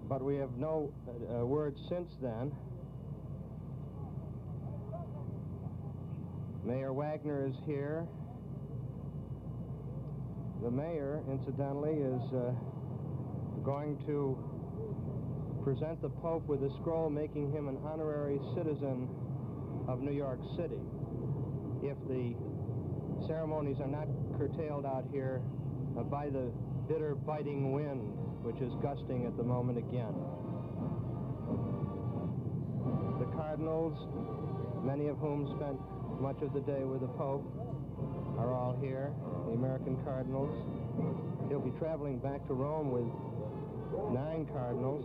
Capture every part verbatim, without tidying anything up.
but we have no uh, word since then. Mayor Wagner is here. The mayor, incidentally, is uh, going to present the Pope with a scroll making him an honorary citizen of New York City. If the ceremonies are not curtailed out here uh, by the bitter, biting wind, which is gusting at the moment again. The cardinals, many of whom spent much of the day with the Pope, are all here, the American cardinals. He'll be traveling back to Rome with nine cardinals.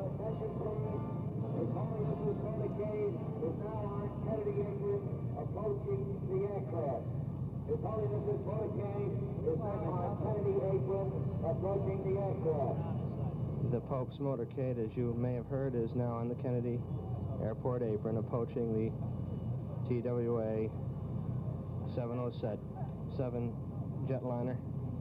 His Holiness the Motorcade is now on Kennedy apron approaching the aircraft. His Holiness the Motorcade is now on Kennedy apron approaching the aircraft. The Pope's motorcade, as you may have heard, is now on the Kennedy Airport apron approaching the T W A seven oh seven jetliner.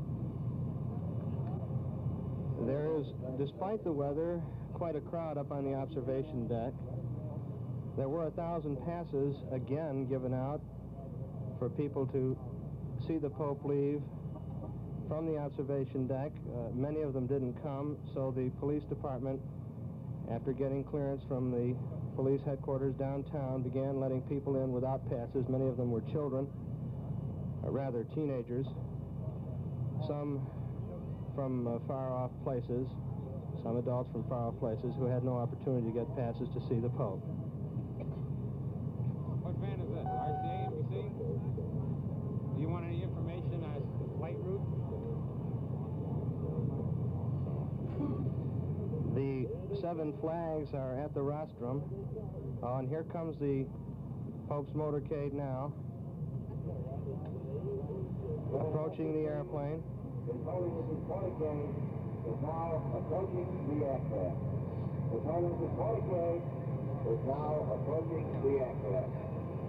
There is, despite the weather, quite a crowd up on the observation deck. There were a thousand passes again given out for people to see the Pope leave from the observation deck. Uh, many of them didn't come, so the police department, after getting clearance from the police headquarters downtown, began letting people in without passes. Many of them were children, or rather teenagers, some from uh, far-off places, some adults from far-off places who had no opportunity to get passes to see the Pope. What van is this? R C A, N B C? Do you want any information as to flight route? The seven flags are at the rostrum. Oh, and here comes the Pope's motorcade now, approaching the airplane. His Holiness' motorcade is now approaching the aircraft. His Holiness' motorcade is now approaching the aircraft.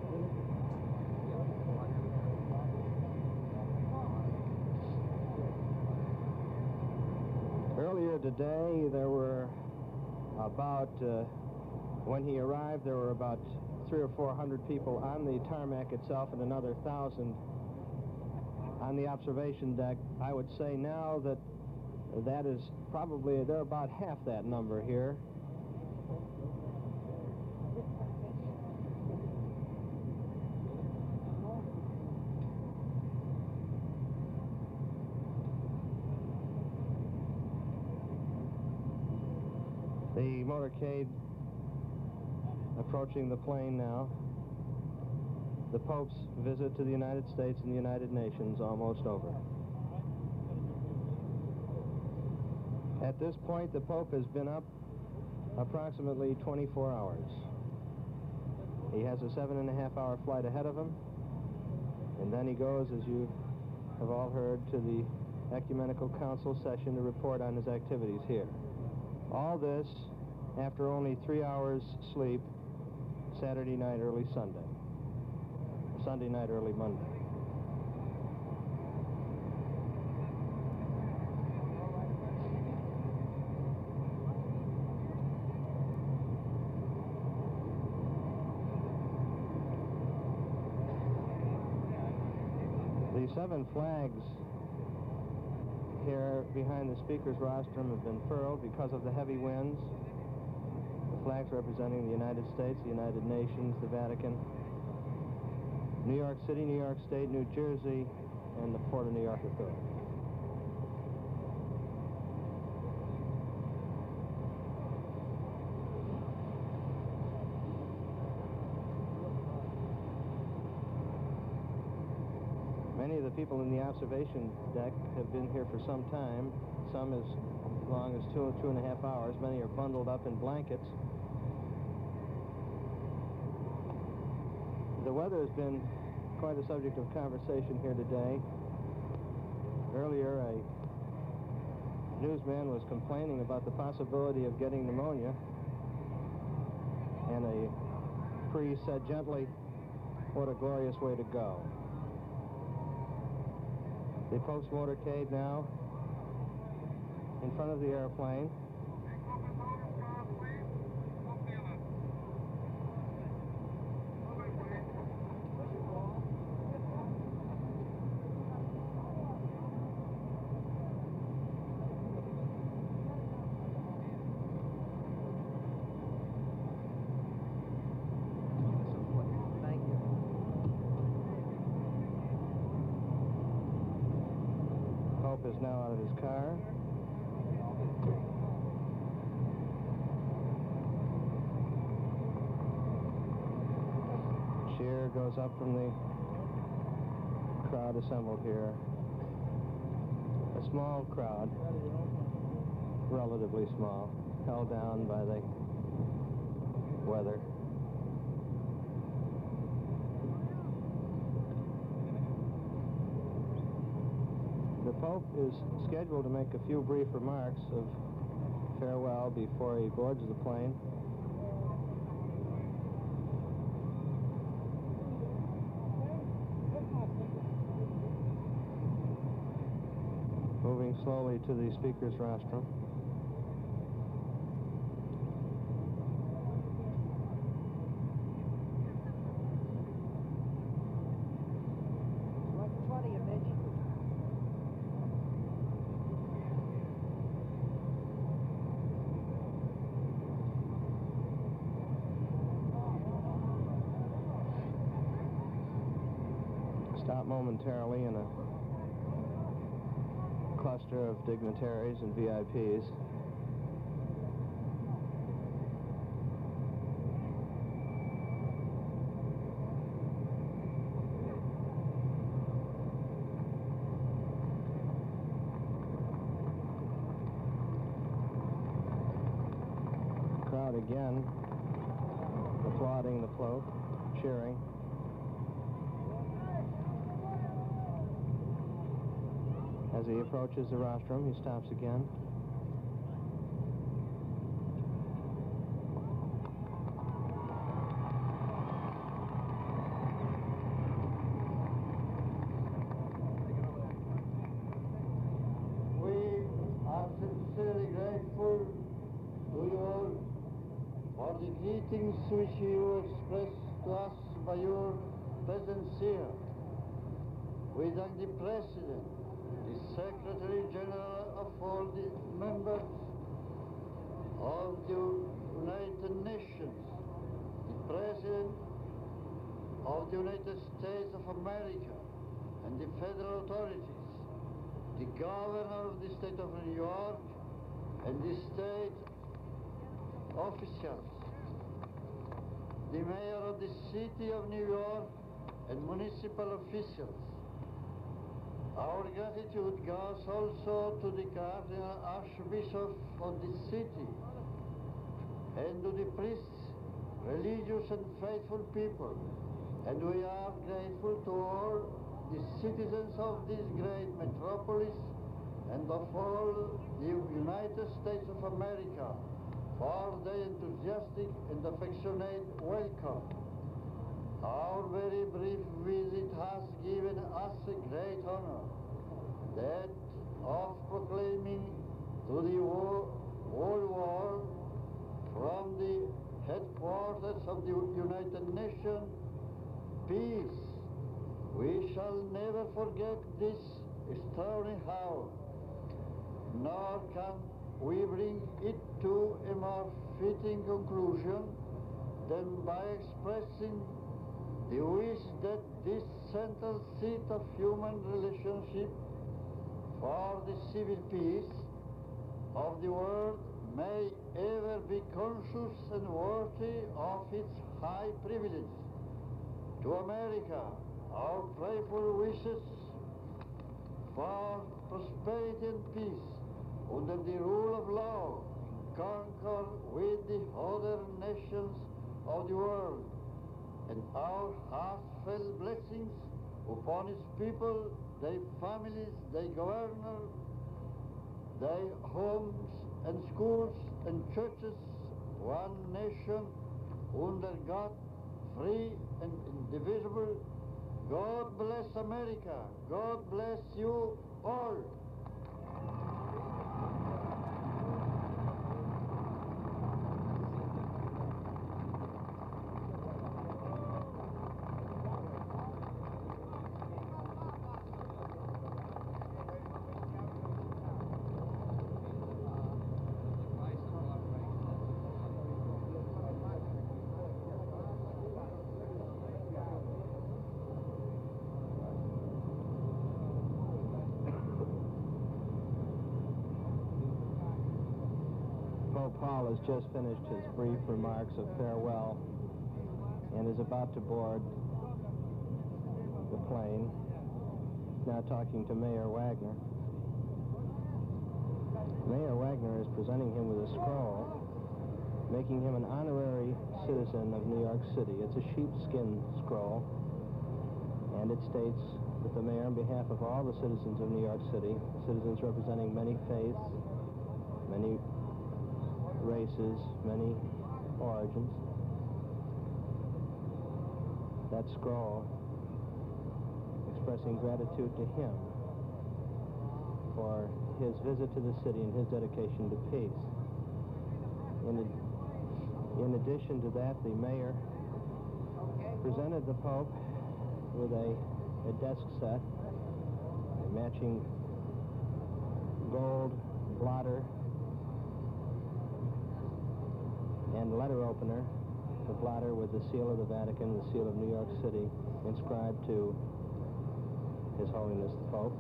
Earlier today, there were about, uh, when he arrived, there were about three or four hundred people on the tarmac itself and another thousand on the observation deck. I would say now that that is probably, they're about half that number here. The motorcade approaching the plane now. The Pope's visit to the United States and the United Nations almost over. At this point, the Pope has been up approximately twenty-four hours. He has a seven and a half hour flight ahead of him, and then he goes, as you have all heard, to the Ecumenical Council session to report on his activities here. All this after only three hours sleep Saturday night, early Sunday. Sunday night, early Monday. The seven flags here behind the speaker's rostrum have been furled because of the heavy winds. The flags representing the United States, the United Nations, the Vatican, New York City, New York State, New Jersey, and the Port of New York Authority. Many of the people in the observation deck have been here for some time, some as long as two, two and a half hours. Many are bundled up in blankets. The weather has been quite a subject of conversation here today. Earlier, a newsman was complaining about the possibility of getting pneumonia, and a priest said gently, "What a glorious way to go." The Pope's motorcade now in front of the airplane. out of his car. Cheer goes up from the crowd assembled here. A small crowd, relatively small, held down by the weather. The Pope is scheduled to make a few brief remarks of farewell before he boards the plane. Moving slowly to the speaker's rostrum. Stop momentarily in a cluster of dignitaries and V I Ps. Crowd again applauding the Pope, cheering. As he approaches the rostrum, he stops again. We are sincerely grateful to you all for the greetings which you expressed to us by your presence here. We thank the President, the Secretary General of all the members of the United Nations, the President of the United States of America, and the federal authorities, the Governor of the State of New York, and the state officials, the Mayor of the City of New York, and municipal officials. Our gratitude goes also to the Cardinal Archbishop of the city and to the priests, religious and faithful people. And we are grateful to all the citizens of this great metropolis and of all the United States of America for their enthusiastic and affectionate welcome. Our very brief visit has given us a great honor, that of proclaiming to the whole, whole world from the headquarters of the United Nations, peace. We shall never forget this extraordinary hour, nor can we bring it to a more fitting conclusion than by expressing the wish that this central seat of human relationship for the civil peace of the world may ever be conscious and worthy of its high privilege. To America, our prayerful wishes for prosperity and peace under the rule of law, concord with the other nations of the world, and our heartfelt blessings upon its people, their families, their governor, their homes and schools and churches, one nation under God, free and indivisible. God bless America. God bless you all. Pope Paul has just finished his brief remarks of farewell and is about to board the plane. Now talking to Mayor Wagner. Mayor Wagner is presenting him with a scroll, making him an honorary citizen of New York City. It's a sheepskin scroll, and it states that the mayor, on behalf of all the citizens of New York City, citizens representing many faiths, many races, many origins, that scroll expressing gratitude to him for his visit to the city and his dedication to peace. In, ad in addition to that, the mayor presented the Pope with a, a desk set, a matching gold blotter and letter opener, the blotter with the seal of the Vatican, the seal of New York City, inscribed to His Holiness the Pope.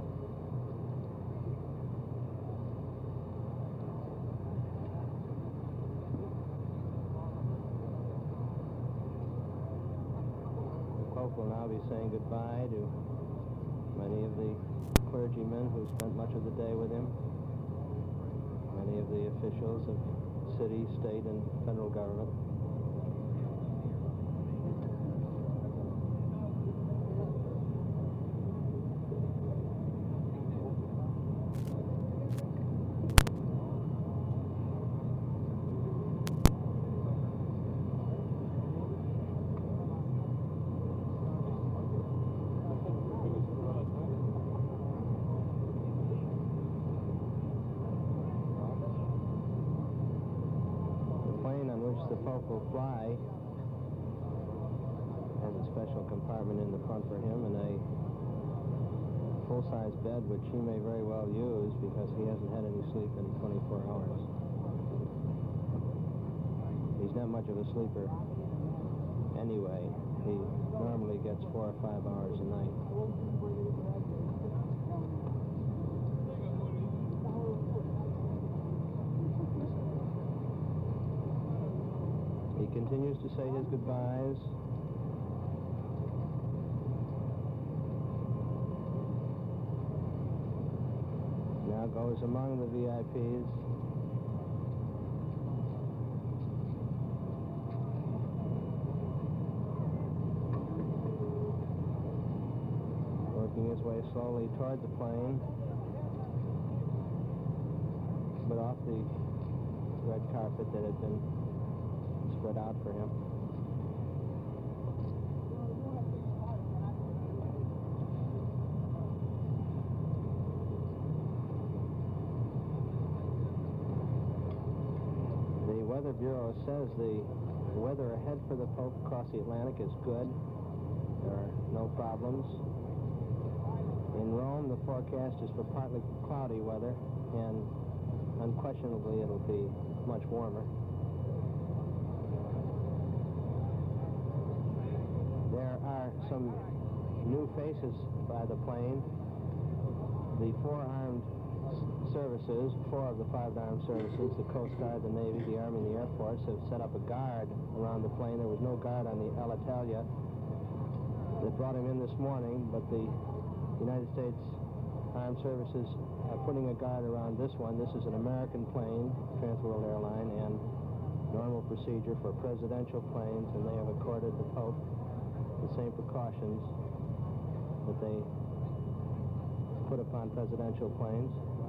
The Pope will now be saying goodbye to many of the clergymen who spent much of the day with him, many of the officials of city, state, and federal government. The Pope will fly has a special compartment in the front for him and a full-size bed which he may very well use because he hasn't had any sleep in twenty-four hours. He's not much of a sleeper anyway. He normally gets four or five hours a night. He continues to say his goodbyes. Now goes among the V I Ps. Working his way slowly toward the plane, but off the red carpet that had been spread out for him. The Weather Bureau says the weather ahead for the Pope across the Atlantic is good. There are no problems. In Rome, the forecast is for partly cloudy weather, and unquestionably it'll be much warmer. There are some new faces by the plane. The four armed services, four of the five armed services, the Coast Guard, the Navy, the Army, and the Air Force, have set up a guard around the plane. There was no guard on the Alitalia that brought him in this morning, but the United States Armed Services are putting a guard around this one. This is an American plane, Transworld Airline, and normal procedure for presidential planes, and they have accorded the Pope the same precautions that they put upon presidential planes.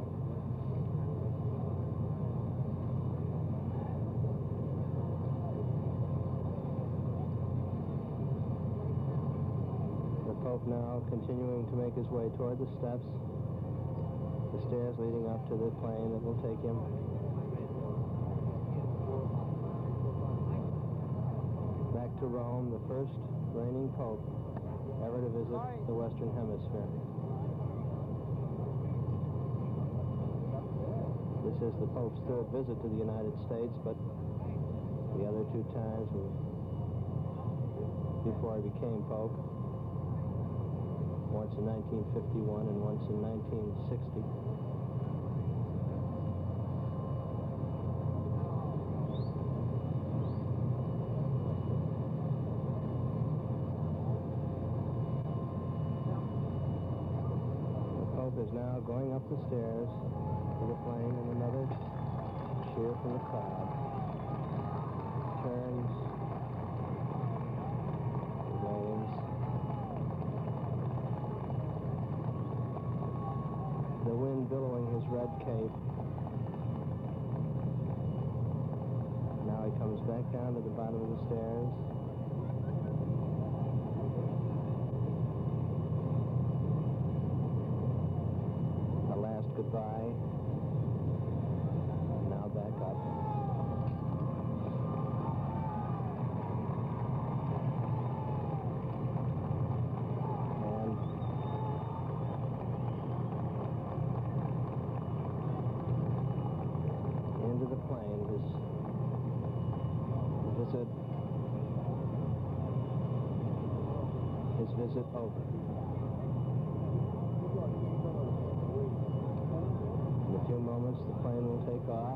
The Pope now continuing to make his way toward the steps, the stairs leading up to the plane that will take him back to Rome, the first reigning Pope ever to visit the Western Hemisphere. This is the Pope's third visit to the United States, but the other two times were before he became Pope. Once in nineteen fifty-one and once in nineteen sixty. now going up the stairs to the plane, and another cheer from the crowd. Turns, waves. The wind billowing his red cape. Now he comes back down to the bottom of the stairs. A last goodbye. And now back up. And into the plane. His visit, his visit over. In a few moments, the plane will take off.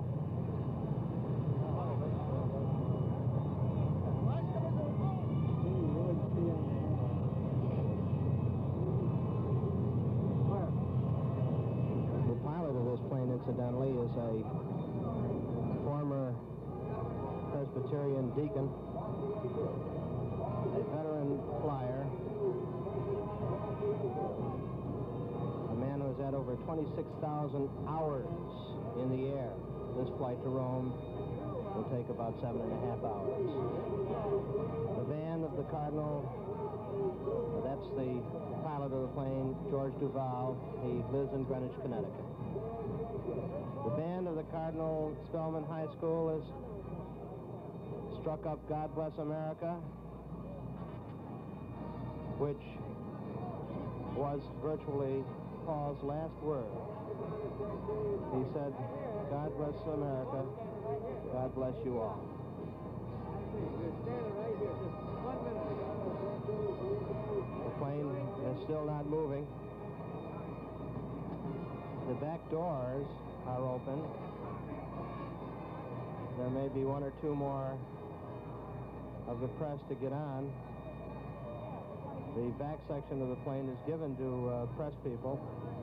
The pilot of this plane, incidentally, is a former Presbyterian deacon, a veteran flyer, a man who has had over twenty-six thousand hours in the air. This flight to Rome will take about seven and a half hours. The band of the Cardinal, that's the pilot of the plane, George Duval. He lives in Greenwich, Connecticut. The band of the Cardinal Spellman High School is struck up God Bless America, which was virtually Paul's last word. He said, God bless America, God bless you all. The plane is still not moving. The back doors are open. There may be one or two more of the press to get on. The back section of the plane is given to uh, press people.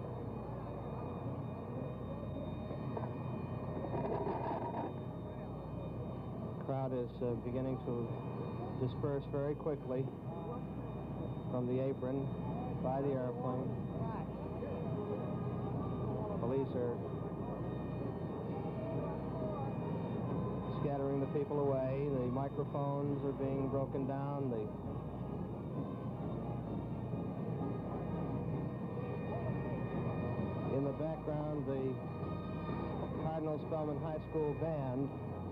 The crowd is uh, beginning to disperse very quickly from the apron by the airplane. Police are scattering the people away. The microphones are being broken down. The in the background, the Cardinal Spellman High School band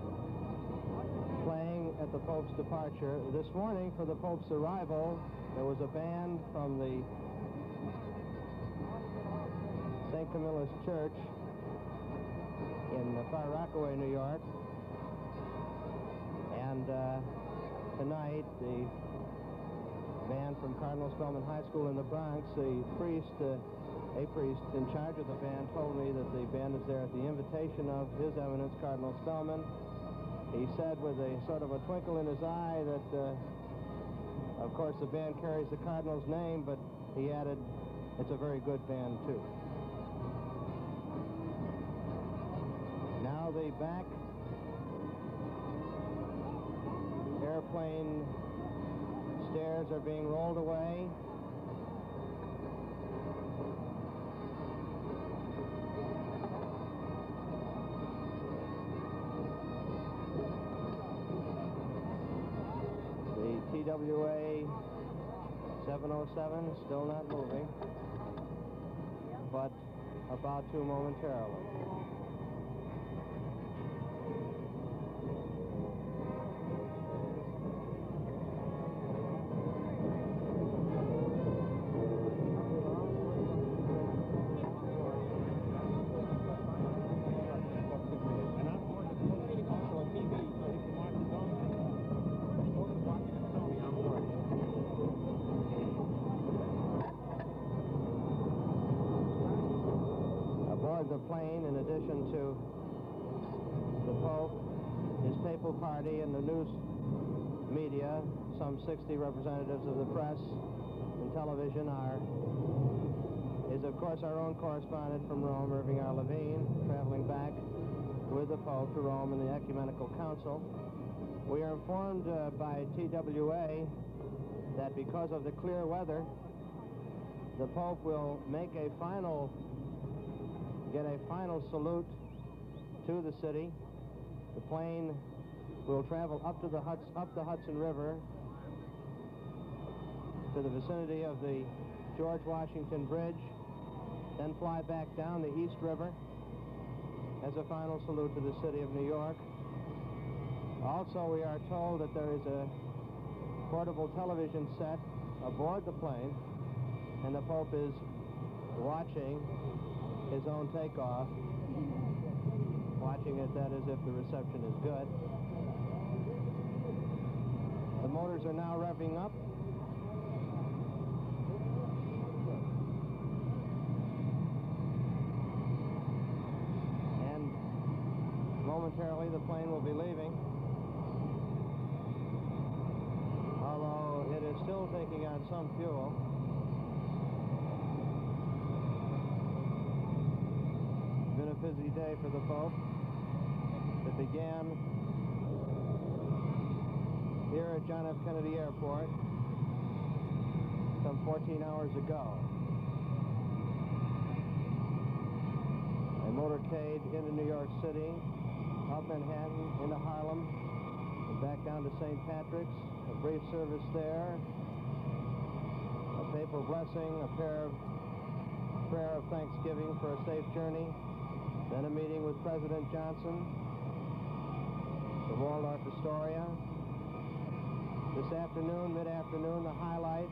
playing at the Pope's departure. This morning, for the Pope's arrival, there was a band from the Saint Camilla's Church in Far Rockaway, New York. And uh, tonight, the band from Cardinal Spellman High School in the Bronx, the priest, uh, a priest in charge of the band, told me that the band is there at the invitation of His Eminence, Cardinal Spellman. He said with a sort of a twinkle in his eye that, uh, of course, the band carries the Cardinal's name, but he added, it's a very good band, too. Now the back airplane stairs are being rolled away. The T W A seven oh seven still not moving, but about to momentarily. The plane, in addition to the Pope, his papal party, and the news media, some sixty representatives of the press and television are, is is, of course, our own correspondent from Rome, Irving R. Levine, traveling back with the Pope to Rome and the Ecumenical Council. We are informed uh, by T W A that because of the clear weather, the Pope will make a final, get a final salute to the city. The plane will travel up to the Huds, up the Hudson River to the vicinity of the George Washington Bridge, then fly back down the East River as a final salute to the city of New York. Also, we are told that there is a portable television set aboard the plane, and the Pope is watching his own takeoff, watching it, that is, if the reception is good. The motors are now revving up. And momentarily the plane will be leaving. Although it is still taking on some fuel. Been a busy day for the Pope. It began here at John F. Kennedy Airport some fourteen hours ago. A motorcade into New York City, up Manhattan, into Harlem, and back down to Saint Patrick's. A brief service there, a papal blessing, a prayer of, prayer of thanksgiving for a safe journey, then a meeting with President Johnson, the Waldorf Astoria. This afternoon, mid-afternoon, the highlight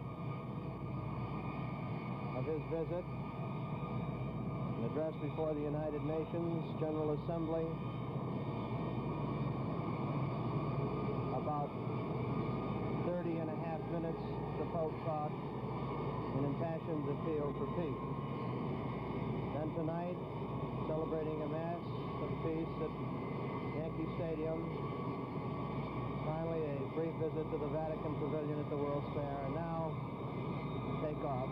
of his visit, an address before the United Nations General Assembly, about thirty and a half minutes the Pope talked, an impassioned appeal for peace. Then tonight, celebrating a Mass of Peace at Yankee Stadium. Finally, a brief visit to the Vatican Pavilion at the World's Fair, and now take off.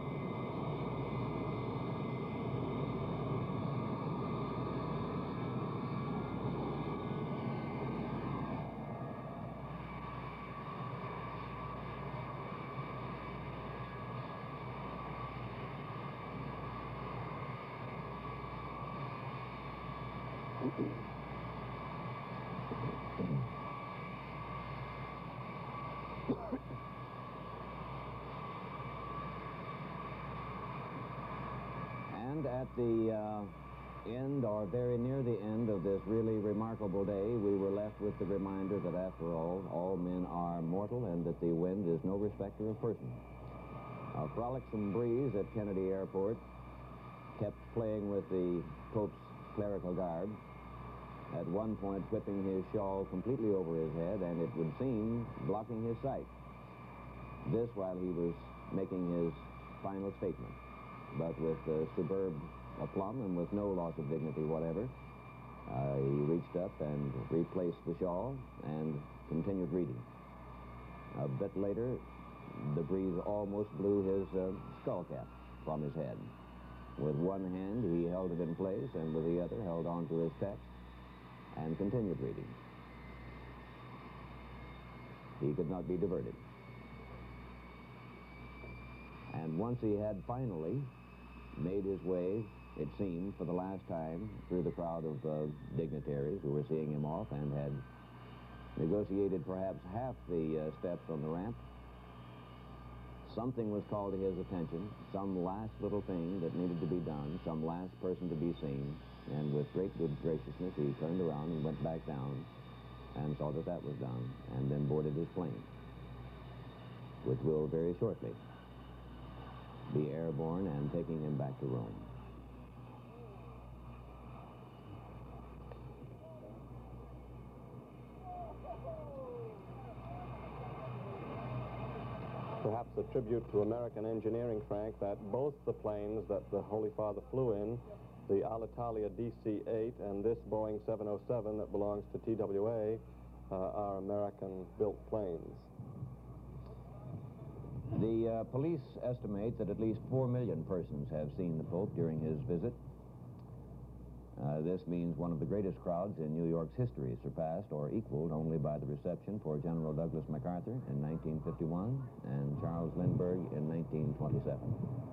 And at the uh, end, or very near the end of this really remarkable day, we were left with the reminder that after all, all men are mortal and that the wind is no respecter of persons. A frolicsome breeze at Kennedy Airport kept playing with the Pope's clerical garb, at one point whipping his shawl completely over his head, and it would seem blocking his sight. This while he was making his final statement, but with uh, superb aplomb and with no loss of dignity whatever. Uh, he reached up and replaced the shawl and continued reading. A bit later, the breeze almost blew his uh, skull cap from his head. With one hand, he held it in place, and with the other, held on to his text and continued reading. He could not be diverted. And once he had finally made his way, it seemed, for the last time, through the crowd of uh, dignitaries who were seeing him off and had negotiated perhaps half the uh, steps on the ramp, something was called to his attention, some last little thing that needed to be done, some last person to be seen, and with great good graciousness, he turned around and went back down and saw that that was done, and then boarded his plane, which will very shortly be airborne and taking him back to Rome. Perhaps a tribute to American engineering, Frank, that both the planes that the Holy Father flew in, the Alitalia D C eight and this Boeing seven oh seven that belongs to T W A, uh, are American-built planes. The uh, police estimate that at least four million persons have seen the Pope during his visit. Uh, this means one of the greatest crowds in New York's history, surpassed or equaled only by the reception for General Douglas MacArthur in nineteen fifty-one and Charles Lindbergh in nineteen twenty-seven.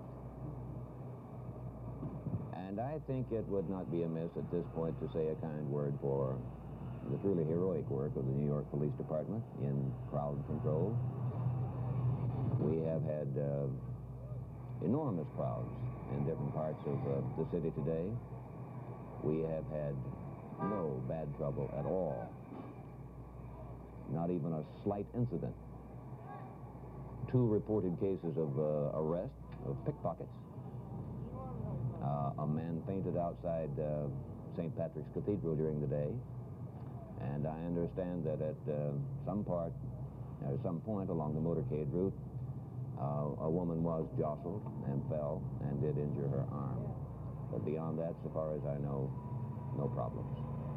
And I think it would not be amiss at this point to say a kind word for the truly heroic work of the New York Police Department in crowd control. We have had uh, enormous crowds in different parts of uh, the city today. We have had no bad trouble at all. Not even a slight incident. Two reported cases of uh, arrest of pickpockets. Uh, a man fainted outside uh, Saint Patrick's Cathedral during the day. And I understand that at uh, some part, or some point along the motorcade route, uh, a woman was jostled and fell and did injure her arm. But beyond that, so far as I know, no problems.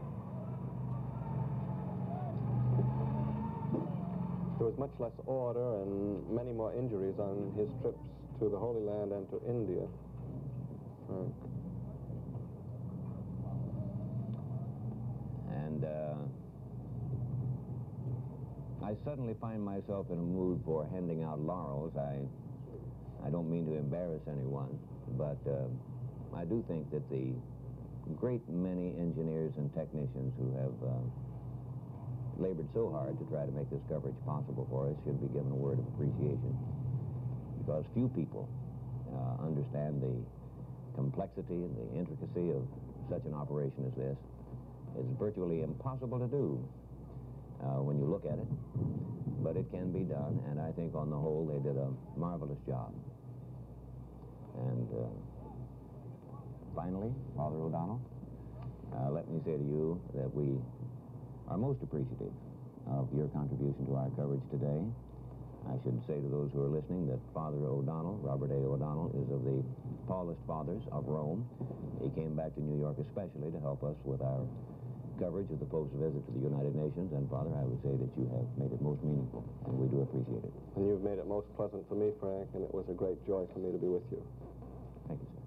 There was much less order and many more injuries on his trips to the Holy Land and to India. Right. And uh, I suddenly find myself in a mood for handing out laurels. I, I don't mean to embarrass anyone, but uh, I do think that the great many engineers and technicians who have uh, labored so hard to try to make this coverage possible for us should be given a word of appreciation, because few people uh, understand the complexity and the intricacy of such an operation as this. It's virtually impossible to do uh, when you look at it, but it can be done, and I think on the whole they did a marvelous job. And uh, finally, Father O'Donnell, uh, let me say to you that we are most appreciative of your contribution to our coverage today. I should say to those who are listening that Father O'Donnell, Robert A. O'Donnell, is of the Paulist Fathers of Rome. He came back to New York especially to help us with our coverage of the Pope's visit to the United Nations, and Father, I would say that you have made it most meaningful, and we do appreciate it. And you've made it most pleasant for me, Frank, and it was a great joy for me to be with you. Thank you, sir.